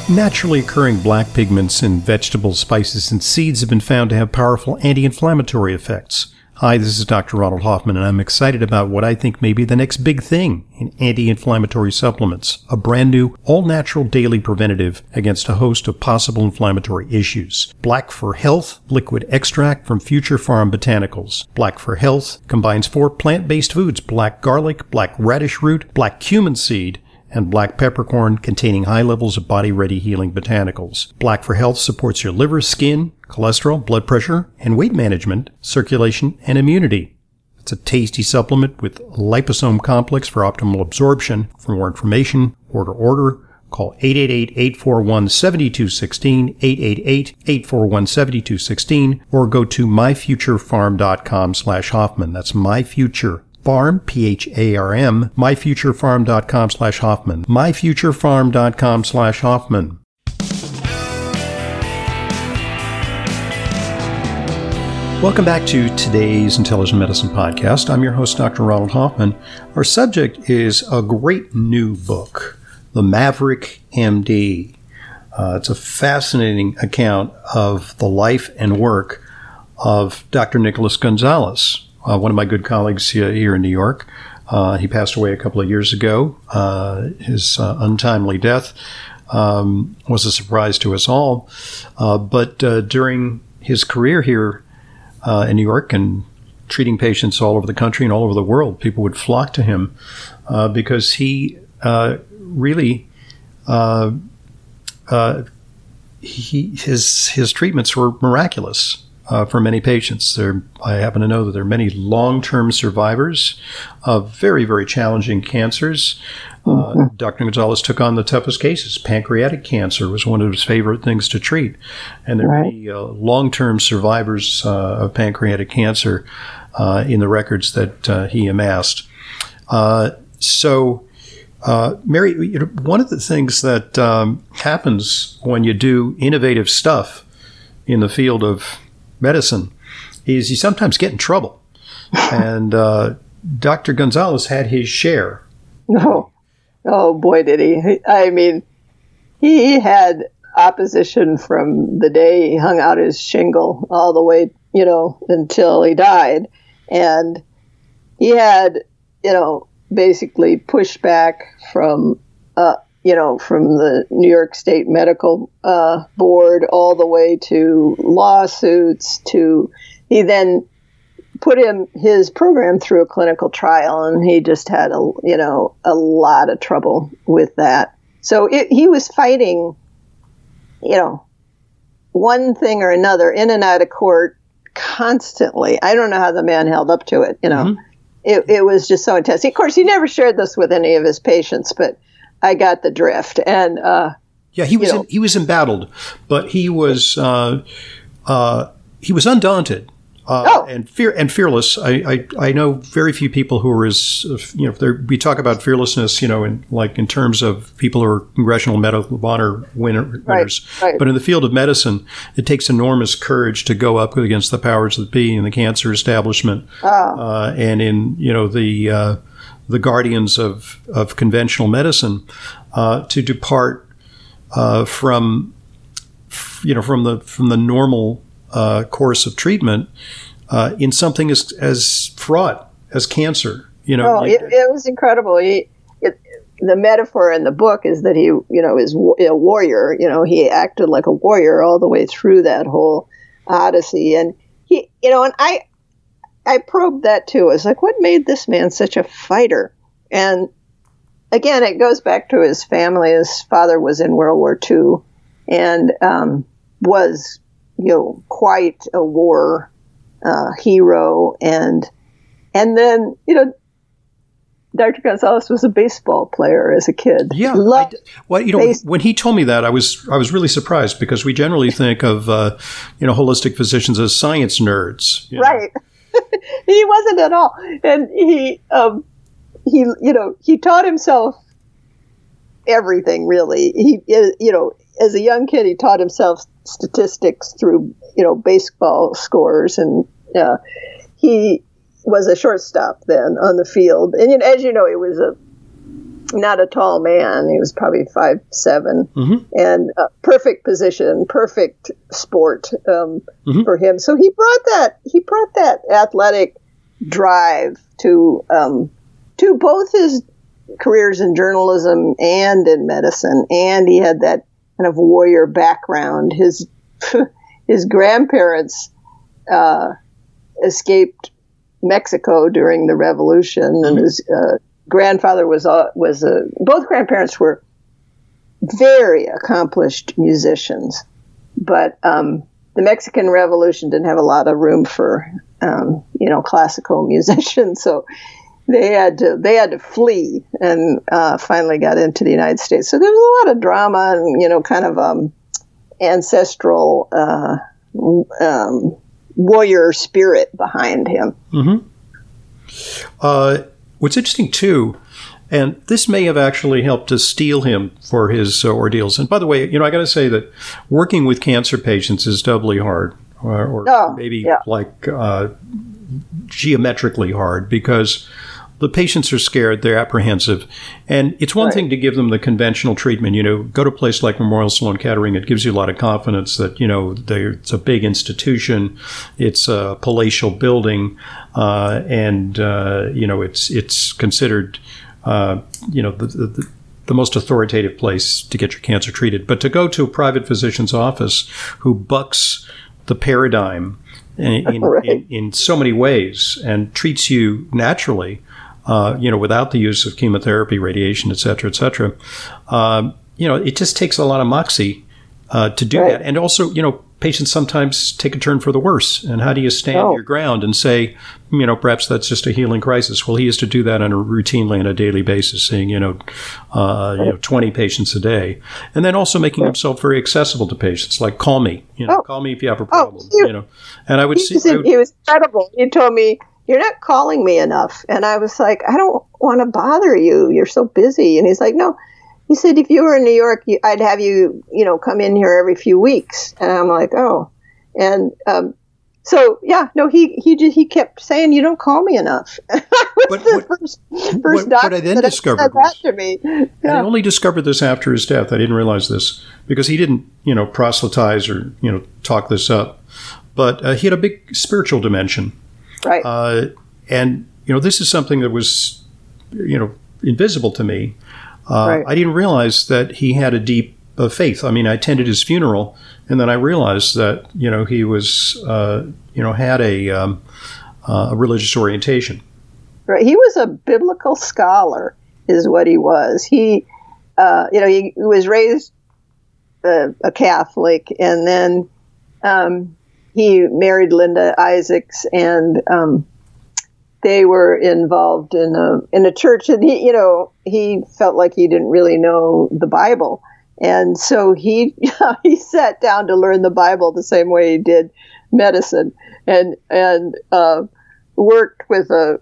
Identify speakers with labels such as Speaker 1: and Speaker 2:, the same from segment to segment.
Speaker 1: Naturally occurring black pigments in vegetables, spices, and seeds have been found to have powerful anti-inflammatory effects. Hi, this is Dr. Ronald Hoffman, and I'm excited about what I think may be the next big thing in anti-inflammatory supplements, a brand new, all-natural daily preventative against a host of possible inflammatory issues. Black for Health liquid extract from Future Farm Botanicals. Black for Health combines 4 plant-based foods: black garlic, black radish root, black cumin seed, and black peppercorn, containing high levels of body-ready healing botanicals. Black for Health supports your liver, skin, cholesterol, blood pressure, and weight management, circulation, and immunity. It's a tasty supplement with liposome complex for optimal absorption. For more information, order. Call 888-841-7216, 888-841-7216, or go to myfuturefarm.com/Hoffman. That's myfuture. Farm, P-H-A-R-M, myfuturefarm.com/Hoffman, myfuturefarm.com/Hoffman. Welcome back to today's Intelligent Medicine Podcast. I'm your host, Dr. Ronald Hoffman. Our subject is a great new book, The Maverick MD. It's a fascinating account of the life and work of Dr. Nicholas Gonzalez. One of my good colleagues here in New York. He passed away a couple of years ago. His untimely death was a surprise to us all. But during his career here in New York and treating patients all over the country and all over the world, people would flock to him because he really his treatments were miraculous. For many patients. I happen to know that there are many long-term survivors of very, very challenging cancers. Dr. Gonzalez took on the toughest cases. Pancreatic cancer was one of his favorite things to treat. And there are many long-term survivors of pancreatic cancer in the records that he amassed. Mary, one of the things that happens when you do innovative stuff in the field of medicine is you sometimes get in trouble. And Dr. Gonzalez had his share.
Speaker 2: Oh boy, did he. I mean, he had opposition from the day he hung out his shingle all the way, until he died. And he had, basically pushback from from the New York State Medical Board all the way to lawsuits he then put his program through a clinical trial, and he just had a lot of trouble with that. So he was fighting, one thing or another in and out of court constantly. I don't know how the man held up to it, Mm-hmm. It was just so intense. Of course, he never shared this with any of his patients, but I got the drift. And
Speaker 1: he was embattled, but he was undaunted and fearless. I know very few people who are as we talk about fearlessness, in terms of people who are Congressional Medal of Honor winners. Right. But in the field of medicine, it takes enormous courage to go up against the powers that be in the cancer establishment, and in the guardians of conventional medicine, to depart from the normal course of treatment in something as fraught as cancer.
Speaker 2: It was incredible. The metaphor in the book is that he, is a warrior. He acted like a warrior all the way through that whole odyssey, and he, and I probed that too. I was like, what made this man such a fighter? And again, it goes back to his family. His father was in World War II and was, quite a war hero. And then, Dr. Gonzalez was a baseball player as a kid.
Speaker 1: Yeah. When he told me that, I was really surprised, because we generally think of, holistic physicians as science nerds.
Speaker 2: Right. He wasn't at all. And he taught himself everything, really. He, as a young kid, he taught himself statistics through, baseball scores. And he was a shortstop then on the field. And as you know, he was not a tall man. He was probably 5'7", and perfect position, perfect sport for him. So he brought that athletic drive to both his careers in journalism and in medicine, and he had that kind of warrior background. His grandparents escaped Mexico during the Revolution, and his grandfather both grandparents were very accomplished musicians, but the Mexican Revolution didn't have a lot of room for classical musicians, so they had to flee and finally got into the United States. So there was a lot of drama and kind of ancestral warrior spirit behind him.
Speaker 1: What's interesting, too, and this may have actually helped to steel him for his ordeals. And by the way, I got to say that working with cancer patients is doubly hard, or geometrically hard, because the patients are scared, they're apprehensive. And it's one thing to give them the conventional treatment, go to a place like Memorial Sloan Kettering. It gives you a lot of confidence that, it's a big institution, it's a palatial building, and it's considered, the most authoritative place to get your cancer treated. But to go to a private physician's office who bucks the paradigm in so many ways and treats you naturally, without the use of chemotherapy, radiation, et cetera, it just takes a lot of moxie to do that. And also, patients sometimes take a turn for the worse. And how do you stand your ground and say, perhaps that's just a healing crisis? Well, he used to do that routinely on a daily basis, seeing, 20 patients a day. And then also making himself very accessible to patients, like, call me, call me if you have a problem, And I would
Speaker 2: he was incredible. He told me, you're not calling me enough. And I was like, I don't want to bother you. You're so busy. And he's like, no. He said, if you were in New York, I'd have you, come in here every few weeks. And I'm like, oh. And he kept saying, you don't call me enough. First doctor
Speaker 1: I then discovered
Speaker 2: that to me. Yeah.
Speaker 1: I only discovered this after his death. I didn't realize this because he didn't, proselytize or, talk this up. But he had a big spiritual dimension.
Speaker 2: Right.
Speaker 1: And this is something that was, invisible to me. I didn't realize that he had a deep faith. I mean, I attended his funeral, and then I realized that, he was, had a religious orientation.
Speaker 2: Right. He was a biblical scholar, is what he was. He was raised a Catholic, and then he married Linda Isaacs, and they were involved in a church, and he felt like he didn't really know the Bible, and so he sat down to learn the Bible the same way he did medicine, and worked with a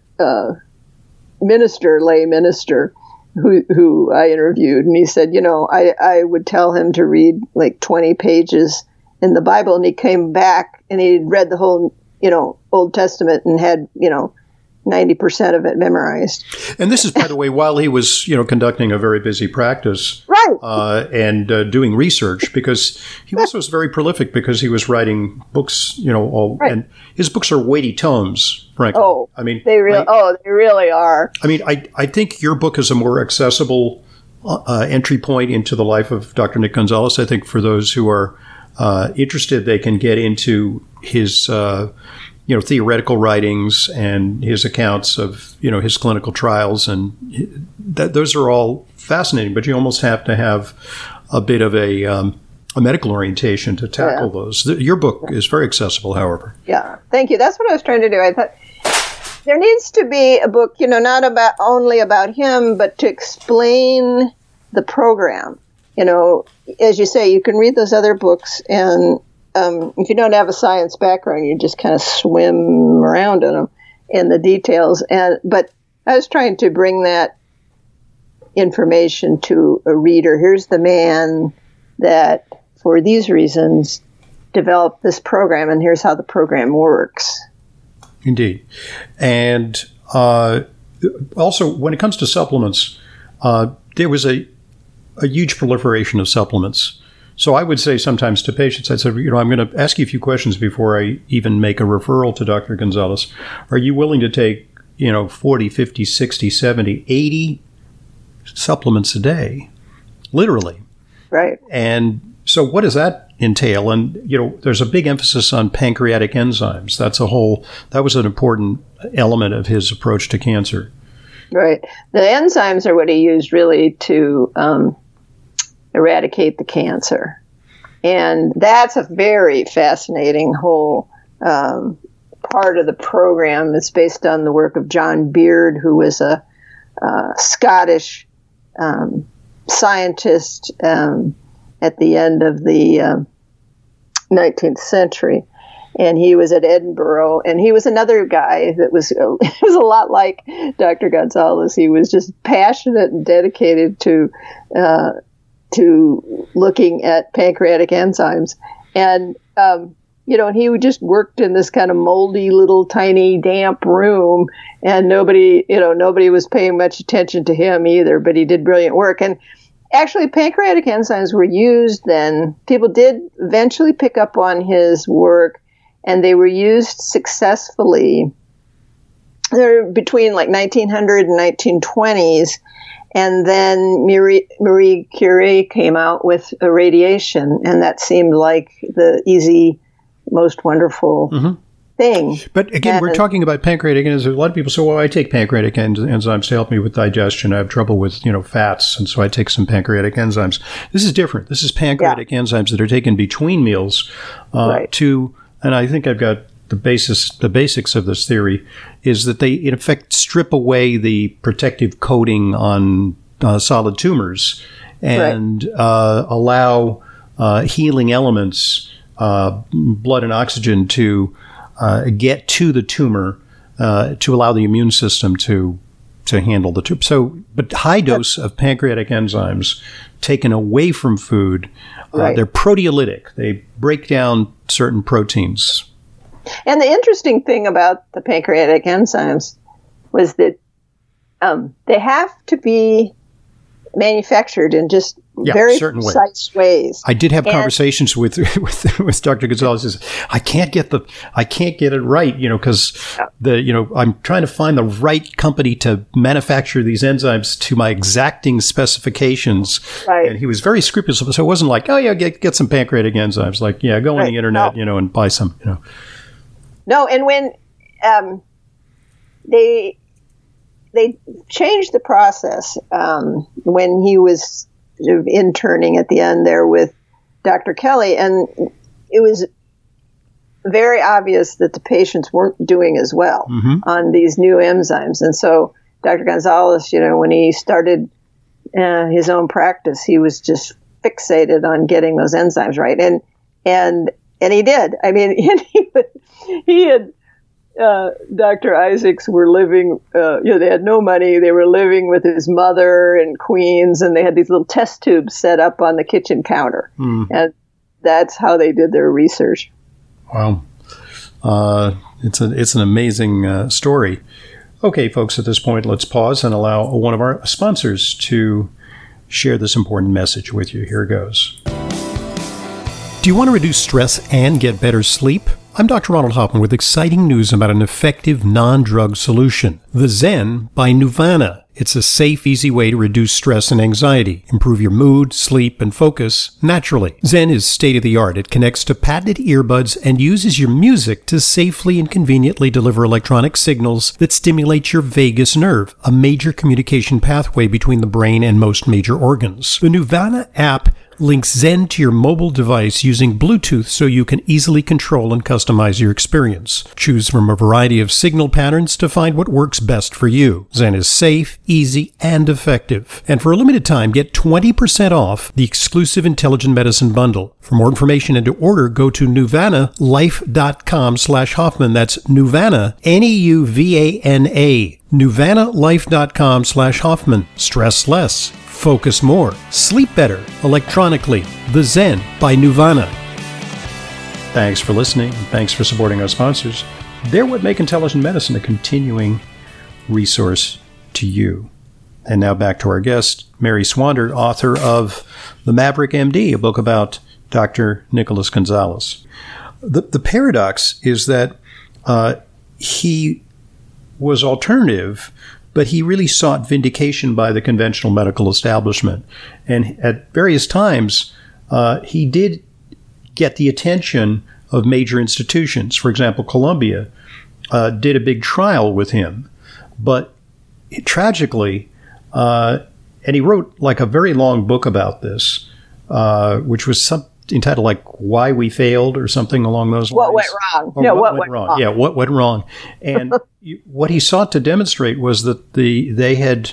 Speaker 2: lay minister who I interviewed, and he said, I would tell him to read like 20 pages in the Bible, and he came back and he'd read the whole, Old Testament and had, 90% of it memorized.
Speaker 1: And this is, by the way, while he was, conducting a very busy practice,
Speaker 2: right,
Speaker 1: and doing research, because he also was very prolific because he was writing books, and his books are weighty tomes, frankly.
Speaker 2: Oh,
Speaker 1: I mean,
Speaker 2: they really are.
Speaker 1: I mean, I think your book is a more accessible entry point into the life of Dr. Nick Gonzalez. I think for those who are interested, they can get into his, theoretical writings and his accounts of, his clinical trials. And those are all fascinating, but you almost have to have a bit of a medical orientation to tackle those. Your book is very accessible, however.
Speaker 2: Yeah, thank you. That's what I was trying to do. I thought there needs to be a book, not only about him, but to explain the program. As you say, you can read those other books, and if you don't have a science background, you just kind of swim around in them, in the details. But I was trying to bring that information to a reader. Here's the man that, for these reasons, developed this program, and here's how the program works.
Speaker 1: Indeed. And also, when it comes to supplements, there was a huge proliferation of supplements. So I would say sometimes to patients, I'd say, I'm going to ask you a few questions before I even make a referral to Dr. Gonzalez. Are you willing to take, 40, 50, 60, 70, 80 supplements a day? Literally.
Speaker 2: Right.
Speaker 1: And so what does that entail? And, there's a big emphasis on pancreatic enzymes. That was an important element of his approach to cancer.
Speaker 2: Right. The enzymes are what he used really to eradicate the cancer. And that's a very fascinating whole part of the program. It's based on the work of John Beard, who was a Scottish scientist at the end of the 19th century. And he was at Edinburgh, and he was another guy that was a lot like Dr. Gonzalez. He was just passionate and dedicated to looking at pancreatic enzymes. And, and he just worked in this kind of moldy little tiny damp room, and nobody was paying much attention to him either, but he did brilliant work. And actually, pancreatic enzymes were used then. People did eventually pick up on his work, and they were used successfully. They're between like 1900 and 1920s. And then Marie Curie came out with irradiation, and that seemed like the easy, most wonderful thing.
Speaker 1: But again, we're talking about pancreatic enzymes. A lot of people say, well, I take pancreatic enzymes to help me with digestion. I have trouble with, fats, and so I take some pancreatic enzymes. This is different. This is pancreatic enzymes that are taken between meals and I think I've got the basics of this theory is that they, in effect, strip away the protective coating on solid tumors and allow healing elements, blood and oxygen, to get to the tumor to allow the immune system to handle the tumor. So, but high dose of pancreatic enzymes taken away from food, they're proteolytic. They break down certain proteins.
Speaker 2: And the interesting thing about the pancreatic enzymes was that they have to be manufactured in just very precise ways.
Speaker 1: I did have conversations with Dr. Gonzalez. I can't get it right, because I'm trying to find the right company to manufacture these enzymes to my exacting specifications. Right. And he was very scrupulous. So it wasn't like, oh yeah, get some pancreatic enzymes. Like, yeah, go on the internet, and buy some,
Speaker 2: No, and when they changed the process when he was sort of interning at the end there with Dr. Kelly, and it was very obvious that the patients weren't doing as well on these new enzymes. And so Dr. Gonzalez, when he started his own practice, he was just fixated on getting those enzymes right. And he did. I mean, he had Dr. Isaacs were living, they had no money. They were living with his mother in Queens, and they had these little test tubes set up on the kitchen counter. And that's how they did their research.
Speaker 1: Wow. It's an amazing story. Okay, folks, at this point, let's pause and allow one of our sponsors to share this important message with you. Here it goes. Do you want to reduce stress and get better sleep? I'm Dr. Ronald Hoffman with exciting news about an effective non-drug solution, the Zen by Nuvana. It's a safe, easy way to reduce stress and anxiety, improve your mood, sleep, and focus naturally. Zen is state-of-the-art. It connects to patented earbuds and uses your music to safely and conveniently deliver electronic signals that stimulate your vagus nerve, a major communication pathway between the brain and most major organs. The Nuvana app links Zen to your mobile device using Bluetooth so you can easily control and customize your experience. Choose from a variety of signal patterns to find what works best for you. Zen is safe, easy, and effective. And for a limited time, get 20% off the exclusive Intelligent Medicine Bundle. For more information and to order, go to nuvanalife.com/Hoffman. That's Nuvana, Neuvana, nuvanalife.com/Hoffman. Stress less. Focus more, sleep better, electronically. The Zen by Nuvana. Thanks for listening. Thanks for supporting our sponsors. They're what make intelligent medicine a continuing resource to you. And now back to our guest, Mary Swander, author of The Maverick MD, a book about Dr. Nicholas Gonzalez. The paradox is that he was alternative, but he really sought vindication by the conventional medical establishment. And at various times, he did get the attention of major institutions. For example, Columbia did a big trial with him. But tragically, and he wrote like a very long book about this, which was entitled like "Why We Failed" or something along those lines.
Speaker 2: What went wrong?
Speaker 1: No, what went wrong? Yeah, what went wrong? And what he sought to demonstrate was that they had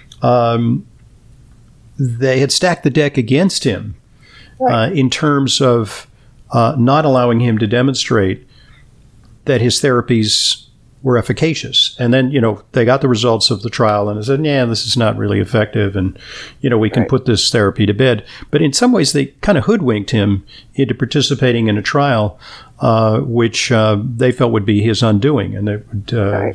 Speaker 1: stacked the deck against him in terms of not allowing him to demonstrate that his therapies were efficacious. And then, they got the results of the trial and they said, yeah, this is not really effective. And, we can put this therapy to bed. But in some ways, they kind of hoodwinked him into participating in a trial, which they felt would be his undoing. And it would,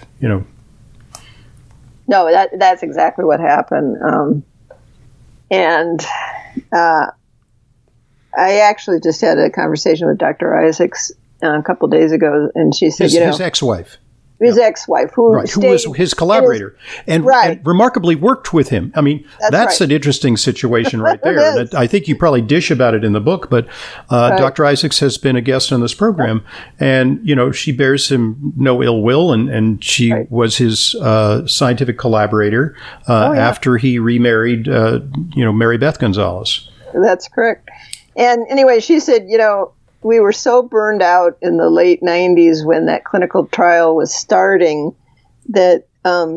Speaker 2: No, that's exactly what happened. And I actually just had a conversation with Dr. Isaacs a couple of days ago, and she said,
Speaker 1: his ex-wife.
Speaker 2: His ex-wife, who
Speaker 1: was his collaborator, and remarkably worked with him. I mean, that's an interesting situation right there. And I think you probably dish about it in the book, but Dr. Isaacs has been a guest on this program, and she bears him no ill will, and she was his scientific collaborator after he remarried, Mary Beth Gonzalez.
Speaker 2: That's correct. And anyway, she said, we were so burned out in the late 90s when that clinical trial was starting that, I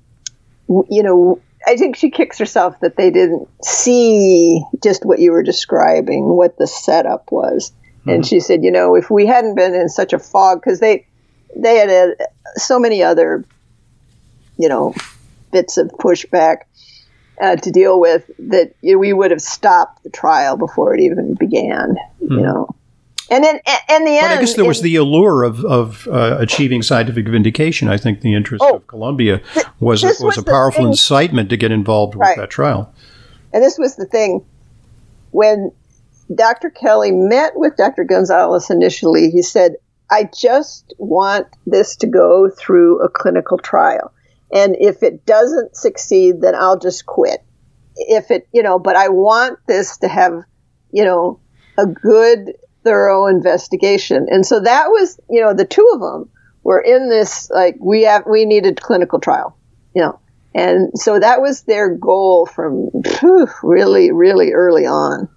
Speaker 2: think she kicks herself that they didn't see just what you were describing, what the setup was. Mm-hmm. And she said, if we hadn't been in such a fog, because they had so many other, bits of pushback to deal with, that we would have stopped the trial before it even began, And then, in the end,
Speaker 1: but I guess there was the allure of achieving scientific vindication. I think the interest of Columbia was a powerful incitement to get involved with that trial.
Speaker 2: And this was the thing. When Dr. Kelly met with Dr. Gonzalez initially, he said, I just want this to go through a clinical trial. And if it doesn't succeed, then I'll just quit. But I want this to have, a good, thorough investigation. And so that was, the two of them were in this, like, we needed clinical trial, and so that was their goal from really, really early on.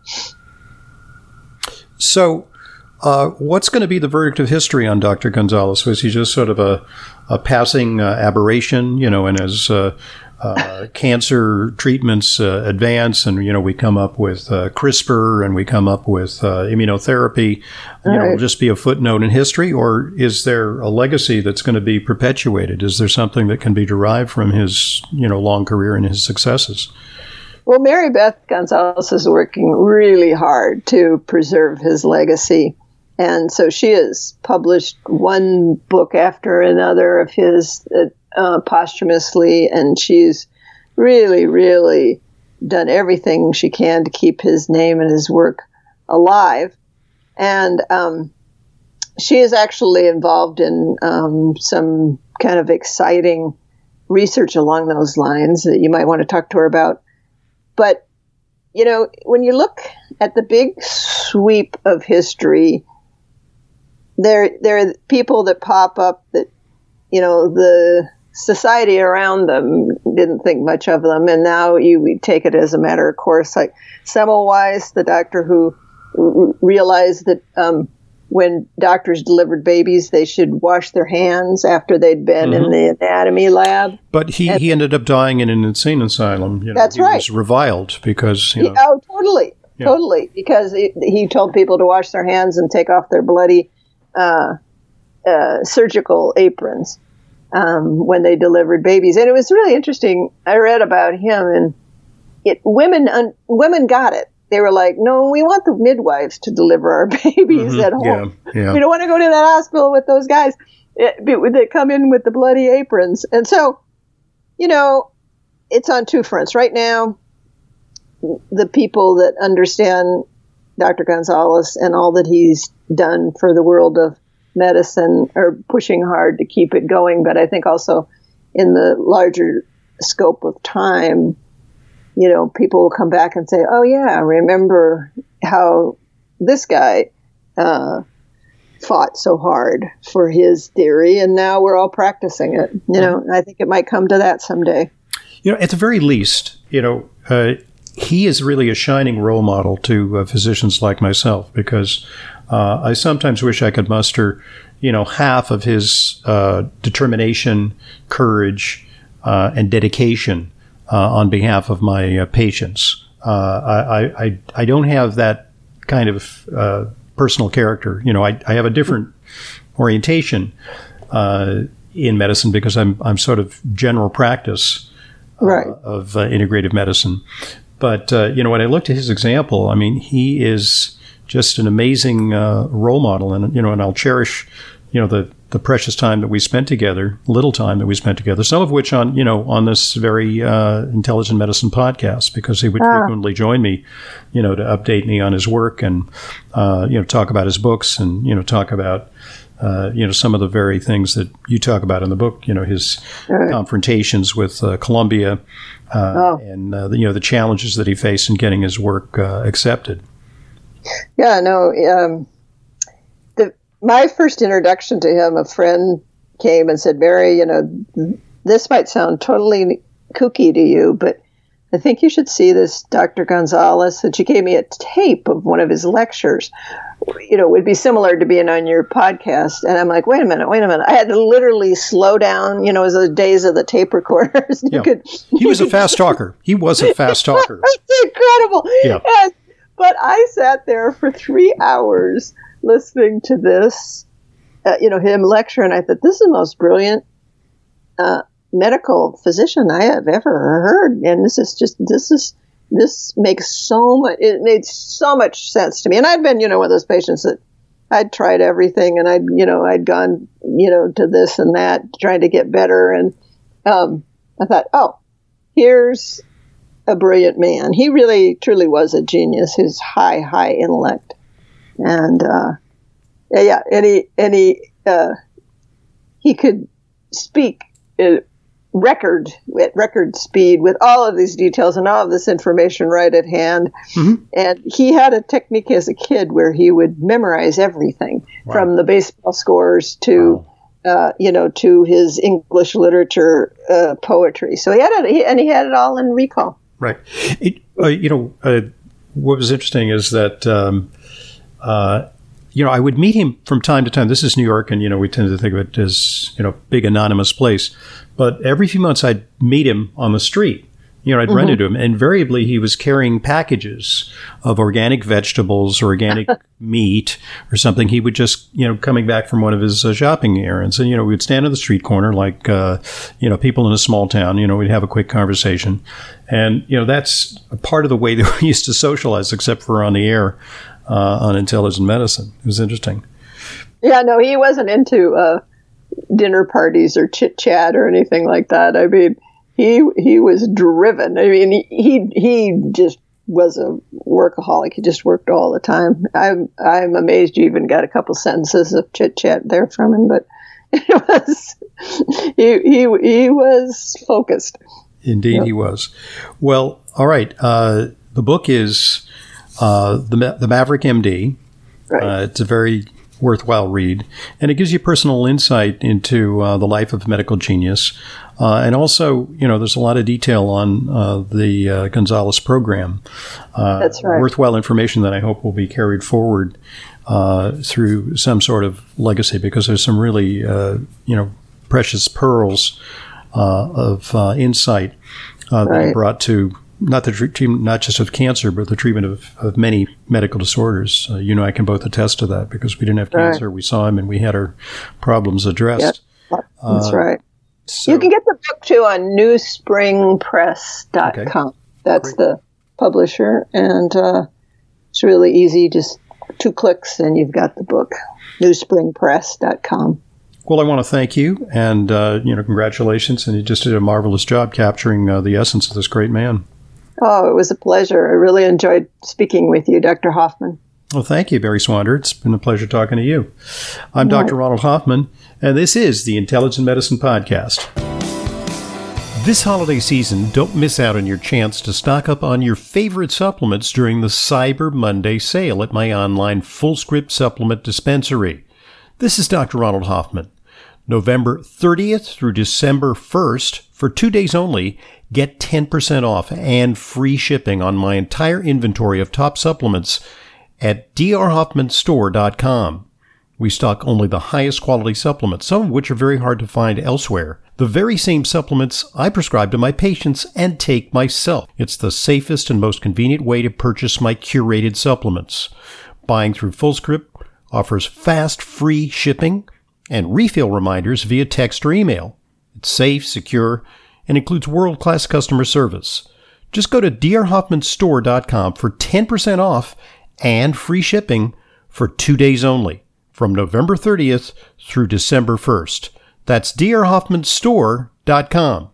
Speaker 1: So what's going to be the verdict of history on Dr. Gonzalez? Was he just sort of a passing aberration, and as cancer treatments advance and, we come up with CRISPR and we come up with immunotherapy, will just be a footnote in history? Or is there a legacy that's going to be perpetuated? Is there something that can be derived from his, long career and his successes?
Speaker 2: Well, Mary Beth Gonzalez is working really hard to preserve his legacy. And so she has published one book after another of his posthumously, and she's really, really done everything she can to keep his name and his work alive. And she is actually involved in some kind of exciting research along those lines that you might want to talk to her about. But, when you look at the big sweep of history, there are people that pop up that, the society around them didn't think much of them, and now we take it as a matter of course. Like Semmelweis, the doctor who realized that when doctors delivered babies, they should wash their hands after they'd been in the anatomy lab.
Speaker 1: But he ended up dying in an insane asylum.
Speaker 2: That's
Speaker 1: he was reviled because,
Speaker 2: totally, because he told people to wash their hands and take off their bloody surgical aprons when they delivered babies. And it was really interesting. I read about him, and women got it. They were like, no, we want the midwives to deliver our babies at home.
Speaker 1: Yeah.
Speaker 2: We don't want to go to that hospital with those guys that come in with the bloody aprons. And so, it's on two fronts. Right now, the people that understand Dr. Gonzalez and all that he's done for the world of medicine are pushing hard to keep it going. But I think also in the larger scope of time, people will come back and say, oh, yeah, remember how this guy fought so hard for his theory, and now we're all practicing it. I think it might come to that someday.
Speaker 1: At the very least, he is really a shining role model to physicians like myself, because I sometimes wish I could muster, half of his determination, courage, and dedication on behalf of my patients. I don't have that kind of personal character. I have a different orientation in medicine because I'm sort of general practice of integrative medicine. But, when I looked at his example, I mean, he is just an amazing role model. And, and I'll cherish, the precious time that we spent together, little time that we spent together, some of which on this very intelligent medicine podcast, because he would frequently join me, to update me on his work and, talk about his books and, talk about, some of the very things that you talk about in the book, his confrontations with Columbia and, the challenges that he faced in getting his work accepted.
Speaker 2: Yeah, no, my first introduction to him, a friend came and said, Mary, this might sound totally kooky to you, but I think you should see this Dr. Gonzalez. And she gave me a tape of one of his lectures. It would be similar to being on your podcast. And I'm like, wait a minute. I had to literally slow down, it was the days of the tape recorders.
Speaker 1: He was a fast talker. It's
Speaker 2: incredible.
Speaker 1: Yeah.
Speaker 2: But I sat there for 3 hours listening to this, him lecture, and I thought, this is the most brilliant medical physician I have ever heard. And this makes it made so much sense to me. And I'd been, one of those patients that I'd tried everything, and I'd gone, to this and that, trying to get better. And I thought, oh, here's a brilliant man. He really, truly was a genius. His high intellect. And he could speak at record speed with all of these details and all of this information right at hand. Mm-hmm. And he had a technique as a kid where he would memorize everything from the baseball scores to to his English literature, poetry. So he had it all in recall.
Speaker 1: Right. What was interesting is that. I would meet him from time to time. This is New York, and, we tend to think of it as, big anonymous place. But every few months I'd meet him on the street. I'd run into him. Invariably, he was carrying packages of organic vegetables or organic meat or something. He would just, coming back from one of his shopping errands. And, we'd stand on the street corner like, people in a small town. We'd have a quick conversation. And, that's a part of the way that we used to socialize, except for on the air. On intelligent medicine. It was interesting.
Speaker 2: Yeah, no, he wasn't into dinner parties or chit chat or anything like that. I mean, he was driven. I mean, he just was a workaholic. He just worked all the time. I'm amazed you even got a couple sentences of chit chat there from him, but it was he was focused.
Speaker 1: Indeed, he was. Well, all right. The book is. The Maverick MD. Right. It's a very worthwhile read, and it gives you personal insight into the life of a medical genius. And also, there's a lot of detail on the Gonzalez program.
Speaker 2: That's right.
Speaker 1: Worthwhile information that I hope will be carried forward through some sort of legacy, because there's some really, precious pearls of insight that he brought to not the treatment, not just of cancer, but the treatment of many medical disorders. I can both attest to that, because we didn't have cancer. We saw him and we had our problems addressed.
Speaker 2: Yep. That's right. So, you can get the book too on newspringpress.com. Okay. That's the publisher. And it's really easy. Just 2 clicks and you've got the book. newspringpress.com.
Speaker 1: Well, I want to thank you, and congratulations, and you just did a marvelous job capturing the essence of this great man.
Speaker 2: Oh, it was a pleasure. I really enjoyed speaking with you, Dr. Hoffman.
Speaker 1: Well, thank you, Barry Swander. It's been a pleasure talking to you. I'm Dr. Ronald Hoffman, and this is the Intelligent Medicine Podcast. This holiday season, don't miss out on your chance to stock up on your favorite supplements during the Cyber Monday sale at my online Fullscript supplement dispensary. This is Dr. Ronald Hoffman. November 30th through December 1st, for 2 days only, get 10% off and free shipping on my entire inventory of top supplements at drhoffmanstore.com. We stock only the highest quality supplements, some of which are very hard to find elsewhere. The very same supplements I prescribe to my patients and take myself. It's the safest and most convenient way to purchase my curated supplements. Buying through Fullscript offers fast, free shipping and refill reminders via text or email. It's safe, secure, and includes world-class customer service. Just go to drhoffmanstore.com for 10% off and free shipping for 2 days only, from November 30th through December 1st. That's drhoffmanstore.com.